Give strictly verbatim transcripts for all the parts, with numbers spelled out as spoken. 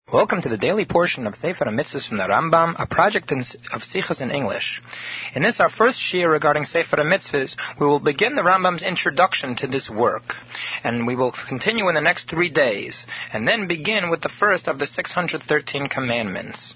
Welcome to the daily portion of Sefer HaMitzvahs from the Rambam, a project in, of Sichos in English. In this, our first shiur regarding Sefer HaMitzvahs, we will begin the Rambam's introduction to this work, and we will continue in the next three days, and then begin with the first of the six hundred thirteen commandments.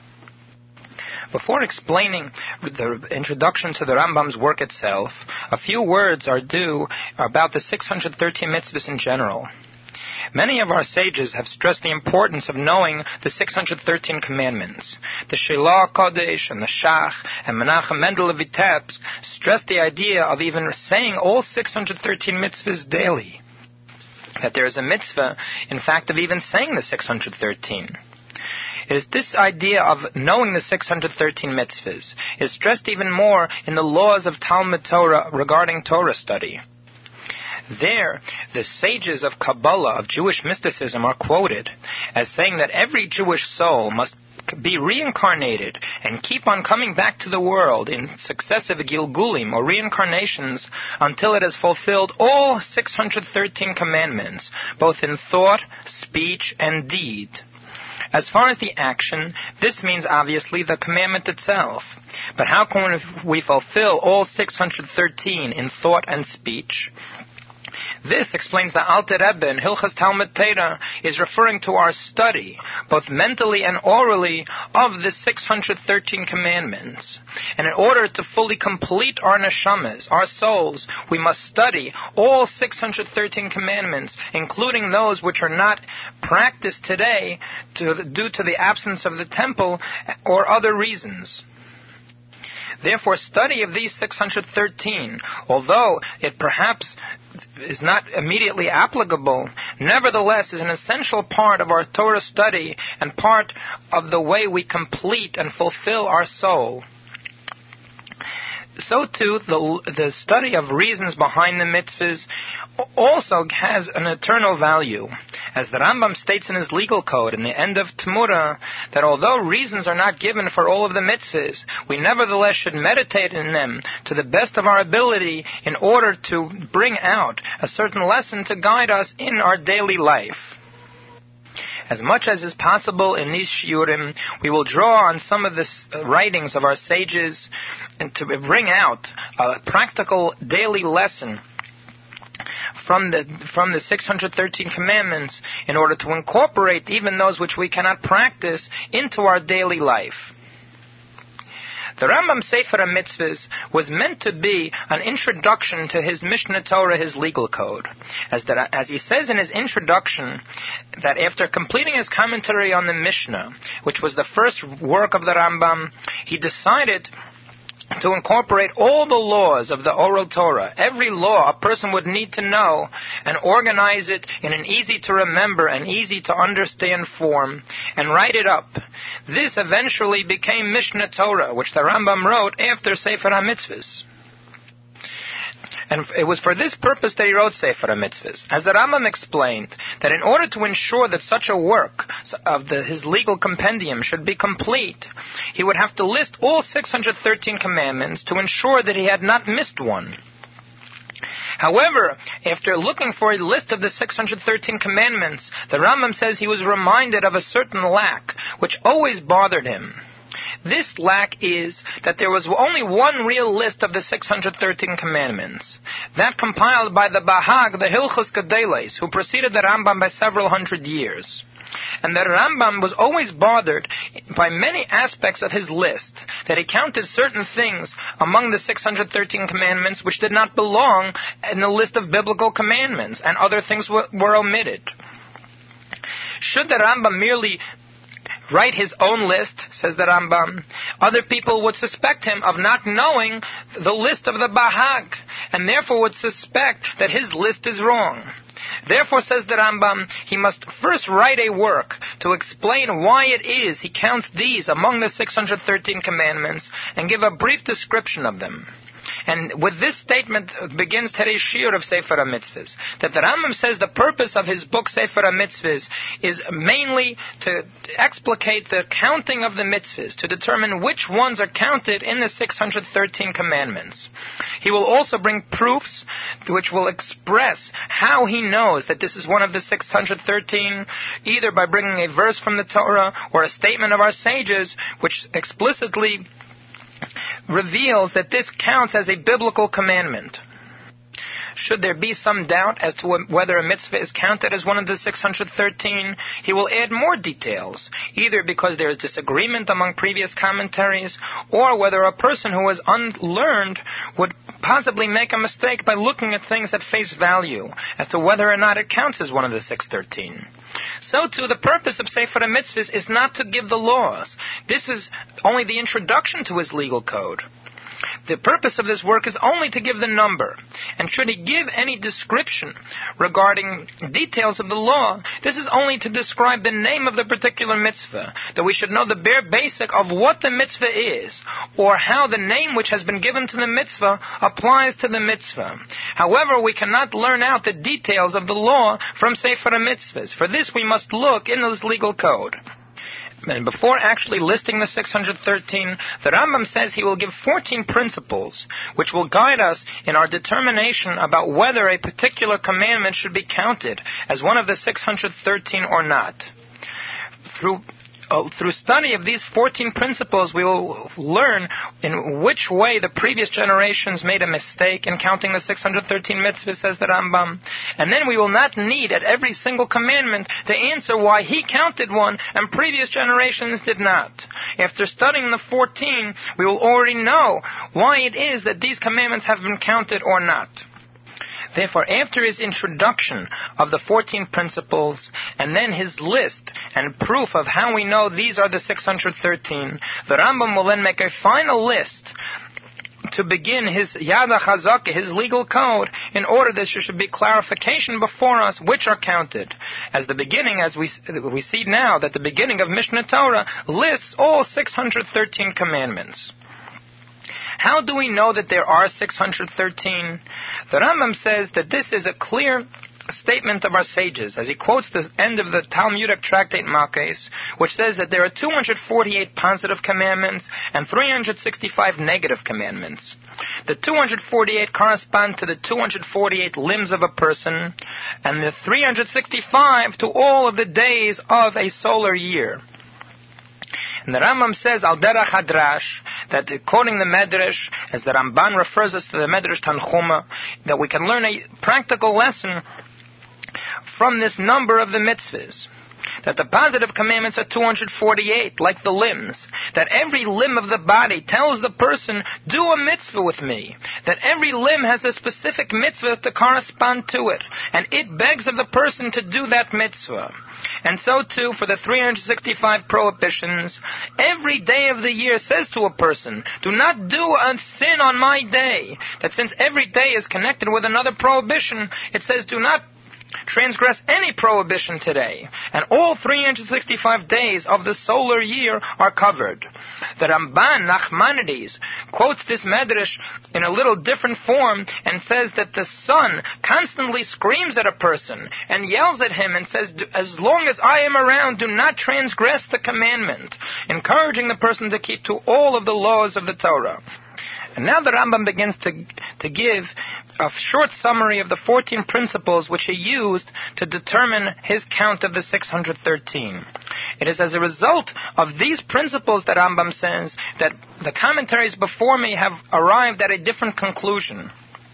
Before explaining the introduction to the Rambam's work itself, a few words are due about the six hundred thirteen mitzvahs in general. Many of our sages have stressed the importance of knowing the six hundred thirteen commandments. The Shelah Kodesh and the Shach and Menachem Mendel of Vitebsk stressed the idea of even saying all six hundred thirteen mitzvahs daily. That there is a mitzvah, in fact, of even saying the six hundred thirteen. It is this idea of knowing the six hundred thirteen mitzvahs is stressed even more in the laws of Talmud Torah regarding Torah study. There, the sages of Kabbalah, of Jewish mysticism, are quoted as saying that every Jewish soul must be reincarnated and keep on coming back to the world in successive Gilgulim, or reincarnations, until it has fulfilled all six hundred thirteen commandments, both in thought, speech, and deed. As far as the action, this means obviously the commandment itself. But how can we fulfill all six hundred thirteen in thought and speech? This, explains the Alter Rebbe in Hilchas Talmud Torah, is referring to our study, both mentally and orally, of the six hundred thirteen commandments. And in order to fully complete our neshamas, our souls, we must study all six hundred thirteen commandments, including those which are not practiced today to, due to the absence of the temple or other reasons. Therefore, study of these six hundred thirteen, although it perhaps is not immediately applicable, nevertheless is an essential part of our Torah study and part of the way we complete and fulfill our soul. So too, the, the study of reasons behind the mitzvahs also has an eternal value. As the Rambam states in his legal code in the end of Temura, that although reasons are not given for all of the mitzvahs, we nevertheless should meditate in them to the best of our ability in order to bring out a certain lesson to guide us in our daily life. As much as is possible in these shiurim, we will draw on some of the writings of our sages and to bring out a practical daily lesson from the from the six hundred thirteen commandments in order to incorporate even those which we cannot practice into our daily life. The Rambam Sefer HaMitzvahs was meant to be an introduction to his Mishnah Torah, his legal code. As, that, as he says in his introduction, that after completing his commentary on the Mishnah, which was the first work of the Rambam, he decided to incorporate all the laws of the oral Torah, every law a person would need to know, and organize it in an easy-to-remember and easy-to-understand form, and write it up. This eventually became Mishnah Torah, which the Rambam wrote after Sefer HaMitzvahs. And it was for this purpose that he wrote Sefer HaMitzvahs. As the Rambam explained, that in order to ensure that such a work of the, his legal compendium should be complete, he would have to list all six hundred thirteen commandments to ensure that he had not missed one. However, after looking for a list of the six hundred thirteen commandments, the Rambam says he was reminded of a certain lack, which always bothered him. This lack is that there was only one real list of the six hundred thirteen commandments, that compiled by the Bahag, the Hilchos Gedolos, who preceded the Rambam by several hundred years. And that Rambam was always bothered by many aspects of his list, that he counted certain things among the six hundred thirteen commandments which did not belong in the list of biblical commandments, and other things were, were omitted. Should the Rambam merely write his own list, says the Rambam, other people would suspect him of not knowing the list of the Bahag, and therefore would suspect that his list is wrong. Therefore, says the Rambam, he must first write a work to explain why it is he counts these among the six hundred thirteen commandments and give a brief description of them. And with this statement begins today's shiur of Sefer HaMitzvahs, that the Rambam says the purpose of his book Sefer HaMitzvahs is mainly to explicate the counting of the mitzvahs, to determine which ones are counted in the six hundred thirteen commandments. He will also bring proofs which will express how he knows that this is one of the six hundred thirteen, either by bringing a verse from the Torah or a statement of our sages, which explicitly reveals that this counts as a biblical commandment. Should there be some doubt as to whether a mitzvah is counted as one of the six hundred thirteen, he will add more details, either because there is disagreement among previous commentaries, or whether a person who is unlearned would possibly make a mistake by looking at things at face value as to whether or not it counts as one of the six hundred thirteen. So too, the purpose of Sefer HaMitzvahs is not to give the laws. This is only the introduction to his legal code. The purpose of this work is only to give the number. And should he give any description regarding details of the law, this is only to describe the name of the particular mitzvah, that we should know the bare basic of what the mitzvah is, or how the name which has been given to the mitzvah applies to the mitzvah. However, we cannot learn out the details of the law from Sefer HaMitzvahs. For this we must look in this legal code. And before actually listing the six hundred thirteen, the Rambam says he will give fourteen principles which will guide us in our determination about whether a particular commandment should be counted as one of the six hundred thirteen or not. Through Uh, through study of these fourteen principles, we will learn in which way the previous generations made a mistake in counting the six hundred thirteen mitzvahs, says the Rambam. And then we will not need at every single commandment to answer why he counted one and previous generations did not. After studying the fourteen, we will already know why it is that these commandments have been counted or not. Therefore, after his introduction of the fourteen principles, and then his list and proof of how we know these are the six hundred thirteen, the Rambam will then make a final list to begin his Yad HaChazakah, his legal code, in order that there should be clarification before us which are counted. As the beginning, as we we see now, that the beginning of Mishnah Torah lists all six hundred thirteen commandments. How do we know that there are six hundred thirteen? The Rambam says that this is a clear statement of our sages, as he quotes the end of the Talmudic tractate Makos, which says that there are two hundred forty-eight positive commandments and three hundred sixty-five negative commandments. The two hundred forty-eight correspond to the two hundred forty-eight limbs of a person, and the three hundred sixty-five to all of the days of a solar year. And the Rambam says, Al Derech Hadrash, that quoting the Medrash, as the Ramban refers us to the Medrash Tanchuma, that we can learn a practical lesson from this number of the mitzvahs. That the positive commandments are two hundred forty-eight, like the limbs. That every limb of the body tells the person, do a mitzvah with me. That every limb has a specific mitzvah to correspond to it. And it begs of the person to do that mitzvah. And so too, for the three hundred sixty-five prohibitions, every day of the year says to a person, do not do a sin on my day. That since every day is connected with another prohibition, it says do not transgress any prohibition today. And all three hundred sixty-five days of the solar year are covered. The Ramban, Nachmanides, quotes this Medrash in a little different form and says that the sun constantly screams at a person and yells at him and says, as long as I am around, do not transgress the commandment, encouraging the person to keep to all of the laws of the Torah. And now the Rambam begins to, to give a short summary of the fourteen principles which he used to determine his count of the six hundred thirteen. It is as a result of these principles that Rambam says that the commentaries before me have arrived at a different conclusion.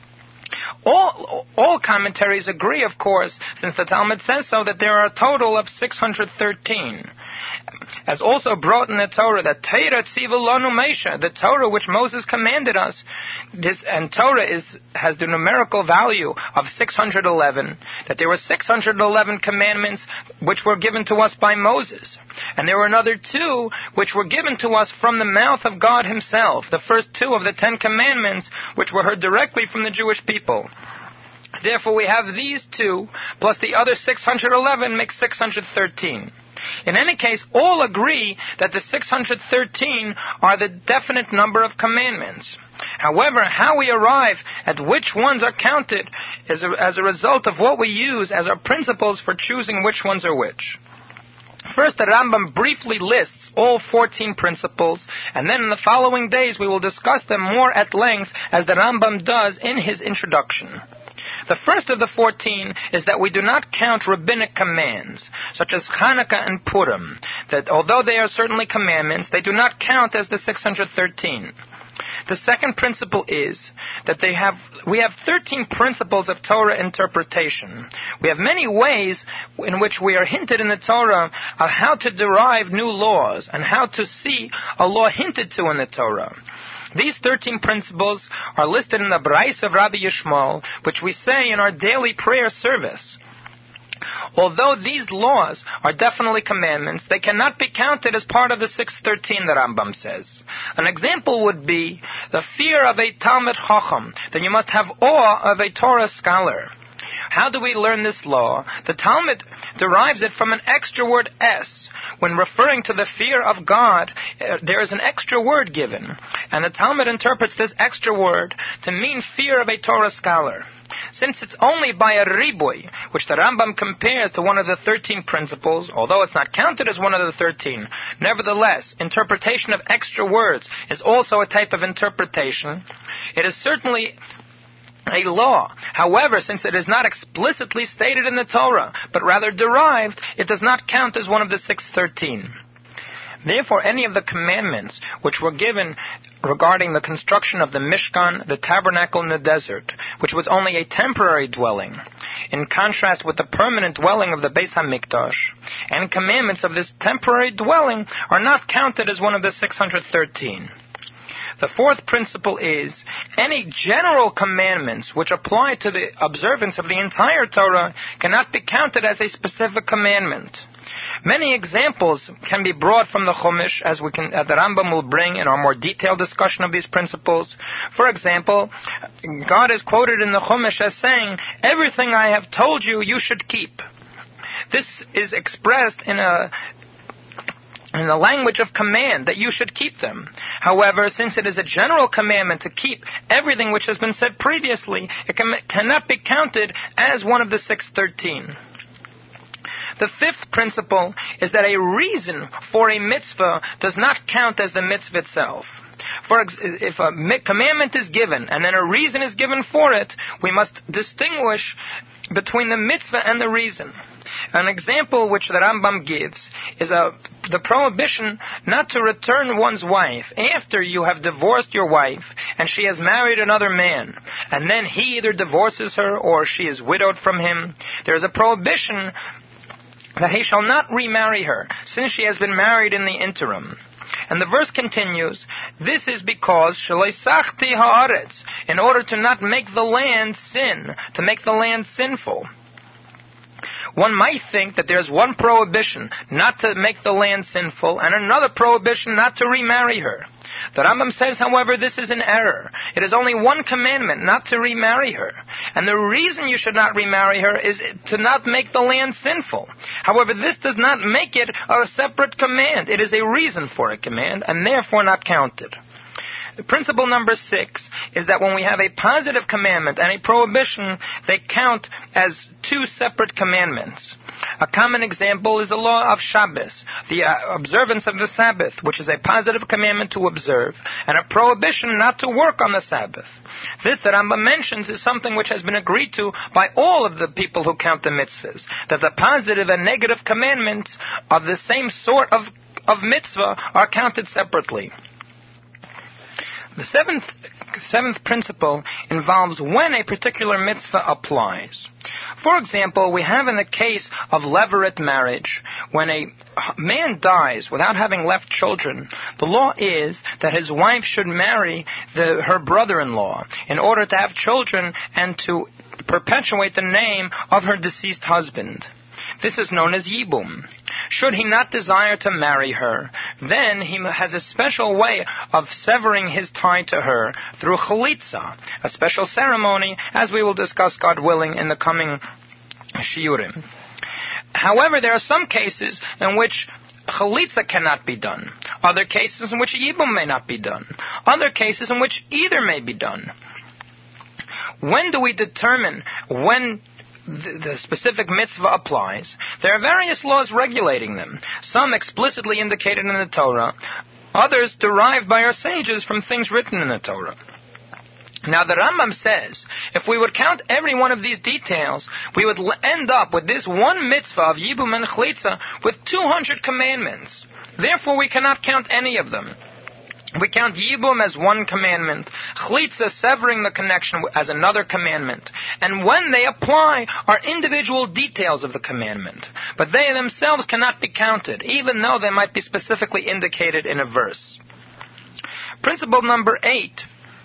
All, all commentaries agree, of course, since the Talmud says so, that there are a total of six hundred thirteen. As also brought in the Torah, that Torah tziva lanu Moshe, the Torah which Moses commanded us, this, and Torah is, has the numerical value of six hundred eleven, that there were six hundred eleven commandments which were given to us by Moses. And there were another two which were given to us from the mouth of God himself, the first two of the Ten Commandments, which were heard directly from the Jewish people. Therefore we have these two, plus the other six hundred eleven makes six hundred thirteen. In any case, all agree that the six hundred thirteen are the definite number of commandments. However, how we arrive at which ones are counted is a, as a result of what we use as our principles for choosing which ones are which. First, the Rambam briefly lists all fourteen principles, and then in the following days we will discuss them more at length as the Rambam does in his introduction. The first of the fourteen is that we do not count rabbinic commands, such as Hanukkah and Purim, that although they are certainly commandments, they do not count as the six hundred thirteen. The second principle is that they have we have thirteen principles of Torah interpretation. We have many ways in which we are hinted in the Torah of how to derive new laws and how to see a law hinted to in the Torah. These thirteen principles are listed in the Brais of Rabbi Yishmael, which we say in our daily prayer service. Although these laws are definitely commandments, they cannot be counted as part of the six thirteen, the Rambam says. An example would be the fear of a Talmid Chacham, that you must have awe of a Torah scholar. How do we learn this law? The Talmud derives it from an extra word es. When referring to the fear of God, uh, there is an extra word given. And the Talmud interprets this extra word to mean fear of a Torah scholar. Since it's only by a riboy, which the Rambam compares to one of the thirteen principles, although it's not counted as one of the thirteen, nevertheless, interpretation of extra words is also a type of interpretation. It is certainly a law. However, since it is not explicitly stated in the Torah, but rather derived, it does not count as one of the six thirteen. Therefore, any of the commandments which were given regarding the construction of the Mishkan, the tabernacle in the desert, which was only a temporary dwelling, in contrast with the permanent dwelling of the Beis HaMikdash, and commandments of this temporary dwelling are not counted as one of the six hundred thirteen. The fourth principle is, any general commandments which apply to the observance of the entire Torah cannot be counted as a specific commandment. Many examples can be brought from the Chumash, as we can, uh, the Rambam will bring in our more detailed discussion of these principles. For example, God is quoted in the Chumash as saying, "Everything I have told you, you should keep." This is expressed in a in the language of command, that you should keep them. However, since it is a general commandment to keep everything which has been said previously, it can, cannot be counted as one of the six thirteen. The fifth principle is that a reason for a mitzvah does not count as the mitzvah itself. For ex- if a mi- commandment is given and then a reason is given for it, we must distinguish between the mitzvah and the reason. An example which the Rambam gives is a, the prohibition not to return one's wife after you have divorced your wife and she has married another man, and then he either divorces her or she is widowed from him. There is a prohibition that he shall not remarry her, since she has been married in the interim. And the verse continues, this is because sheleisachti haaretz, in order to not make the land sin, to make the land sinful. One might think that there's one prohibition not to make the land sinful and another prohibition not to remarry her. The Rambam says, however, this is an error. It is only one commandment not to remarry her. And the reason you should not remarry her is to not make the land sinful. However, this does not make it a separate command. It is a reason for a command and therefore not counted. Principle number six is that when we have a positive commandment and a prohibition, they count as two separate commandments. A common example is the law of Shabbos, the uh, observance of the Sabbath, which is a positive commandment to observe, and a prohibition not to work on the Sabbath. This, that Rambam mentions, is something which has been agreed to by all of the people who count the mitzvahs, that the positive and negative commandments of the same sort of, of mitzvah are counted separately. The seventh, seventh principle involves when a particular mitzvah applies. For example, we have in the case of levirate marriage, when a man dies without having left children, the law is that his wife should marry the, her brother-in-law in order to have children and to perpetuate the name of her deceased husband. This is known as yibum. Should he not desire to marry her, then he has a special way of severing his tie to her through chalitza, a special ceremony, as we will discuss, God willing, in the coming shiurim. However, there are some cases in which chalitza cannot be done. Other cases in which Yibum may not be done. Other cases in which either may be done. When do we determine when the, the specific mitzvah applies? There are various laws regulating them. Some explicitly indicated in the Torah. Others derived by our sages from things written in the Torah. Now the Rambam says, if we would count every one of these details, we would end up with this one mitzvah of Yibum and Chlitza with two hundred commandments. Therefore we cannot count any of them. We count Yibum as one commandment, Chlitza, severing the connection, as another commandment. And when they apply are individual details of the commandment. But they themselves cannot be counted, even though they might be specifically indicated in a verse. Principle number eight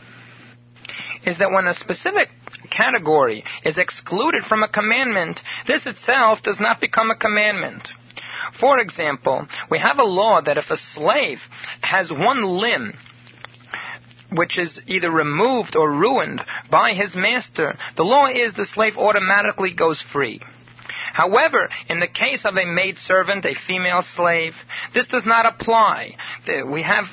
is that when a specific category is excluded from a commandment, this itself does not become a commandment. For example, we have a law that if a slave has one limb which is either removed or ruined by his master, the law is the slave automatically goes free. However, in the case of a maidservant, a female slave, this does not apply. We have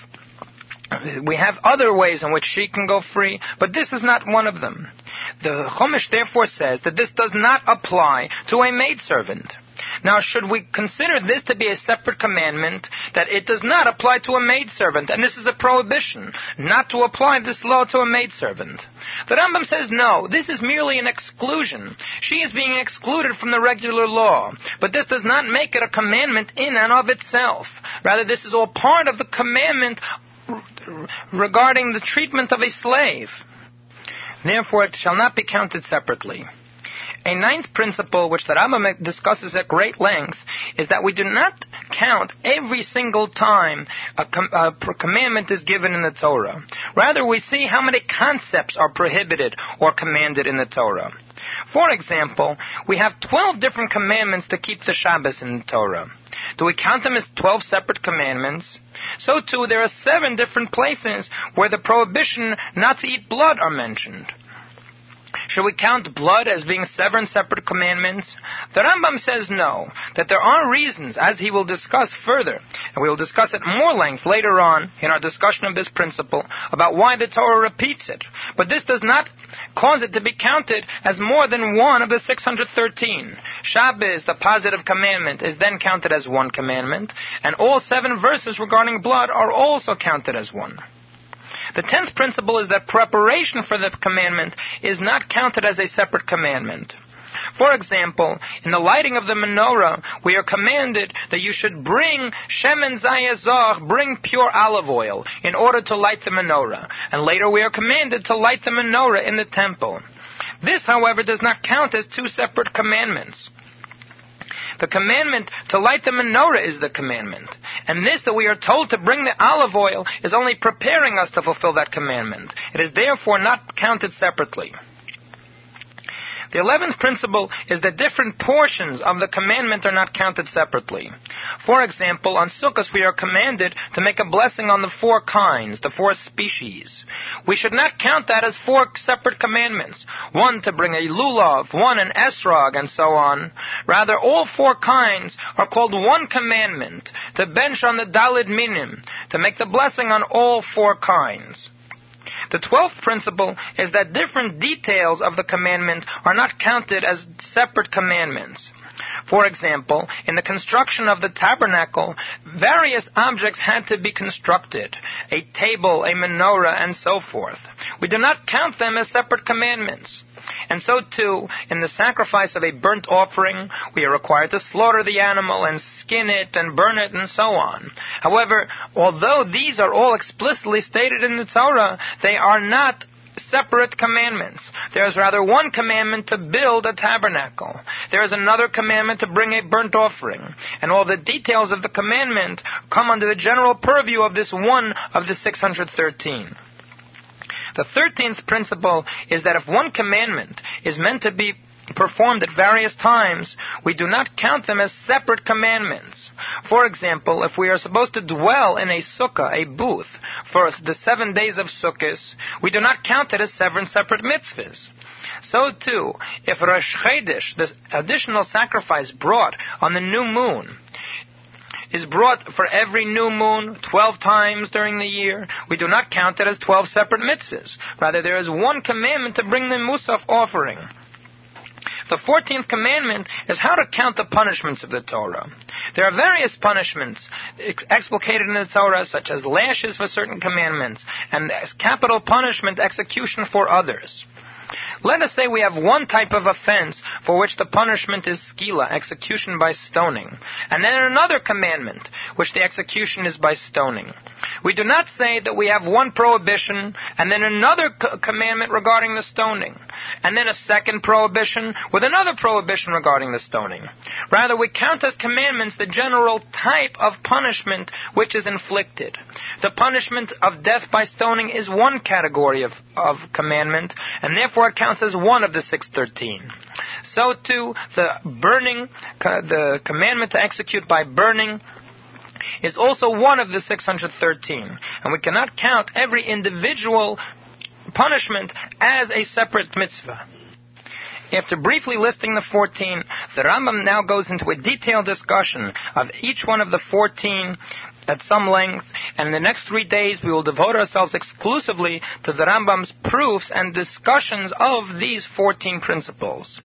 We have other ways in which she can go free, but this is not one of them. The Chumash therefore says that this does not apply to a maidservant. Now, should we consider this to be a separate commandment, that it does not apply to a maidservant, and this is a prohibition, not to apply this law to a maidservant? The Rambam says no, this is merely an exclusion. She is being excluded from the regular law, but this does not make it a commandment in and of itself. Rather, this is all part of the commandment regarding the treatment of a slave. Therefore, it shall not be counted separately. A ninth principle, which the Rambam discusses at great length, is that we do not count every single time a, com- a commandment is given in the Torah. Rather, we see how many concepts are prohibited or commanded in the Torah. For example, we have twelve different commandments to keep the Shabbos in the Torah. Do we count them as twelve separate commandments? So too, there are seven different places where the prohibition not to eat blood are mentioned. Should we count blood as being seven separate commandments? The Rambam says no, that there are reasons, as he will discuss further, and we will discuss at more length later on in our discussion of this principle, about why the Torah repeats it. But this does not cause it to be counted as more than one of the six hundred thirteen. Shabbos, the positive commandment, is then counted as one commandment, and all seven verses regarding blood are also counted as one. The tenth principle is that preparation for the commandment is not counted as a separate commandment. For example, in the lighting of the menorah, we are commanded that you should bring shemen zayazach, bring pure olive oil, in order to light the menorah. And later we are commanded to light the menorah in the temple. This, however, does not count as two separate commandments. The commandment to light the menorah is the commandment. And this that we are told to bring the olive oil is only preparing us to fulfill that commandment. It is therefore not counted separately. The eleventh principle is that different portions of the commandment are not counted separately. For example, on Sukkot we are commanded to make a blessing on the four kinds, the four species. We should not count that as four separate commandments. One to bring a lulav, one an esrog, and so on. Rather, all four kinds are called one commandment, to bench on the dalid minim, to make the blessing on all four kinds. The twelfth principle is that different details of the commandment are not counted as separate commandments. For example, in the construction of the tabernacle, various objects had to be constructed, a table, a menorah, and so forth. We do not count them as separate commandments. And so too, in the sacrifice of a burnt offering, we are required to slaughter the animal and skin it and burn it and so on. However, although these are all explicitly stated in the Torah, they are not separate commandments. There is rather one commandment to build a tabernacle. There is another commandment to bring a burnt offering. And all the details of the commandment come under the general purview of this one of the six hundred thirteen. The thirteenth principle is that if one commandment is meant to be performed at various times, we do not count them as separate commandments. For example, if we are supposed to dwell in a sukkah, a booth, for the seven days of Sukkot, we do not count it as seven separate mitzvahs. So too, if Rosh Chodesh, the additional sacrifice brought on the new moon, is brought for every new moon twelve times during the year, we do not count it as twelve separate mitzvahs. Rather, there is one commandment to bring the Musaf offering. The fourteenth commandment is how to count the punishments of the Torah. There are various punishments ex- explicated in the Torah, such as lashes for certain commandments, and capital punishment execution for others. Let us say we have one type of offense for which the punishment is skila, execution by stoning, and then another commandment, which the execution is by stoning. We do not say that we have one prohibition and then another co- commandment regarding the stoning, and then a second prohibition with another prohibition regarding the stoning. Rather, we count as commandments the general type of punishment which is inflicted. The punishment of death by stoning is one category of, of commandment, and therefore it counts as one of the six hundred thirteen. So too, the burning, the commandment to execute by burning is also one of the six hundred thirteen. And we cannot count every individual punishment as a separate mitzvah. After briefly listing the fourteen, the Rambam now goes into a detailed discussion of each one of the fourteen at some length, and in the next three days we will devote ourselves exclusively to the Rambam's proofs and discussions of these fourteen principles.